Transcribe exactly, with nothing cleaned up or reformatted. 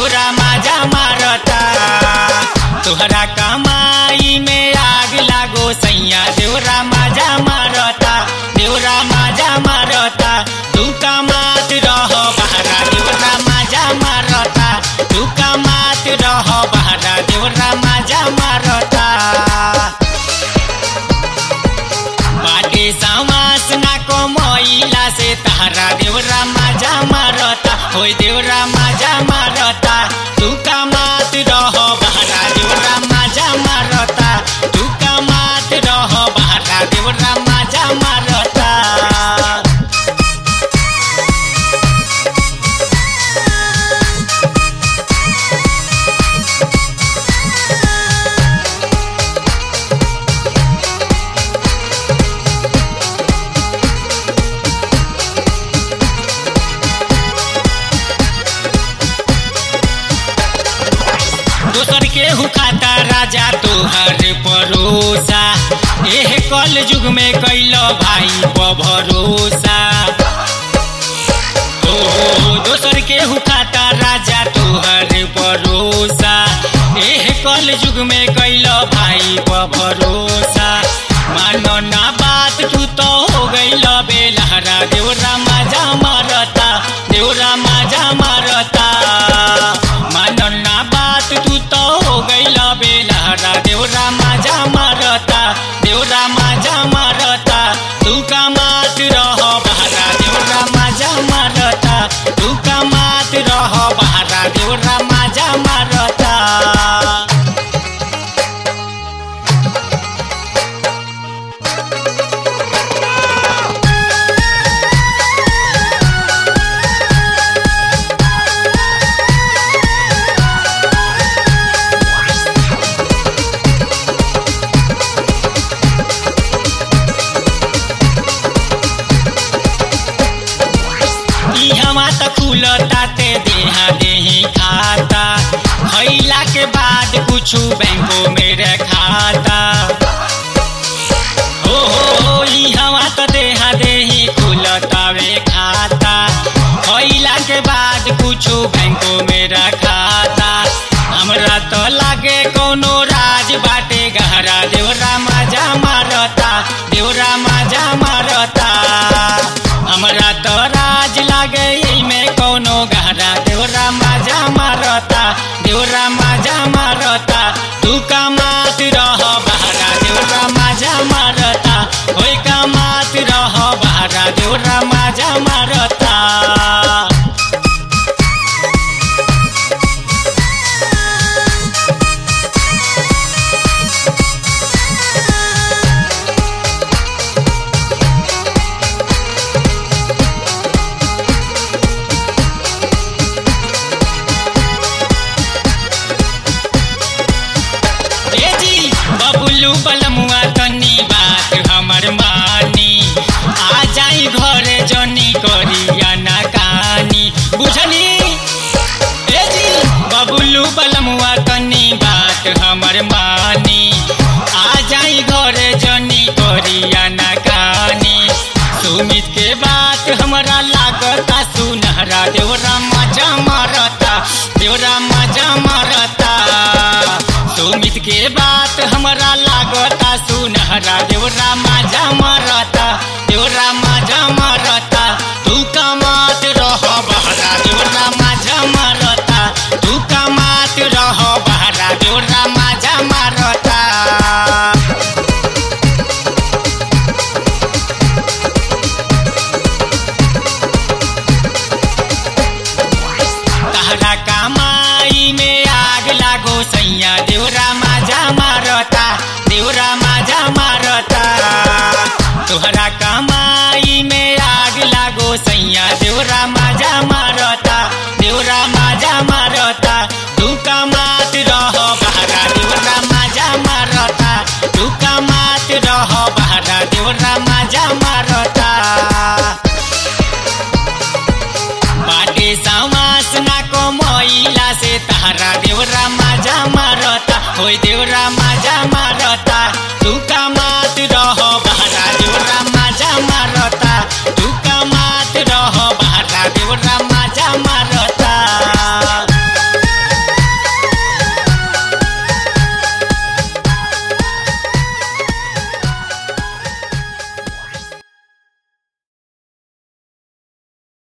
देवरा माजा मारता तोहरा कमाई में आग लागो सैया देवरा माजा मारता देवरा माजा मारता तू कमात रह बहरा देवरा माजा मारता तू कमात रह बहरा देवरा माजा मारता बाटे समास ना को मोइला से तहरा देवरा माजा मारता होय देवरा माजा मारता तू कमात रह बहरा देवरा माजा मारता तू कमात रह बहरा देवरा माजा मारता दोसर के हुकाता राजा तोहर परोसा एह कल युग में कैलो भाई प भरोसा ओ दोसर के हुकाता राजा तोहर परोसा एह कल युग में कैलो भाई प भरोसा मानो ना बात तू तो हो गइल बेलहरा देवरा माजा मारता देवरा माजा मारता मानो ना बात तू तो हो गइल बेलहरा देवरा माजा मारता देवरा माजा मारता तू कमात रह बहरा देवरा माजा मारता तू कमात रह बहरा देवरा माजा मारता खुलता ते देहा देही खाता खैला के बाद कुछ बैंकों में रखाता हो हो हवा तो देहा देही खुलता वे खाता खैला के बाद कुछ बैंकों में रखाता हमरा तो लागे कोनो राज बाटे गहरा देवरा माजा मारता देवरा माजा मारता हमरा तो राज लागे में कोनो गहरा देवरा माजा मारता देवरा माजा मारता तू कमात रह बहरा देवरा माजा मारता होय कमात रह बहरा देवरा माजा मारता बलमुआ तनी बात हमर मानी आ जाई घरे जनी करिया ना कानी बुझनी ए जी बबुलू बलमुआ तनी बात हमर मानी आ जाई घरे जनी करिया ना कानी सुमित के बात हमरा लागता सुनहरा देवरा माजा मारता देवरा माजा मारता सुमित के बात हमरा लागता सुनहरा देवरा माजा मारता देवरा माजा मारता तू कमात रह बहरा देवरा माजा मारता तू कमात रह बहरा देवरा माजा मारता तहरा कमाई में आग लागो सैया देवरा माजा मारता देवरा माजा मारता तोहरा कमाई में आग लागो सैया देवरा माजा मारता देवरा माजा मारता तू कमात रह बहरा देवरा माजा मारता तू कमात रह बहरा देवरा माजा मारता बाटे समास ना को मोइला से तहरा देवरा माजा मारता होय देवरा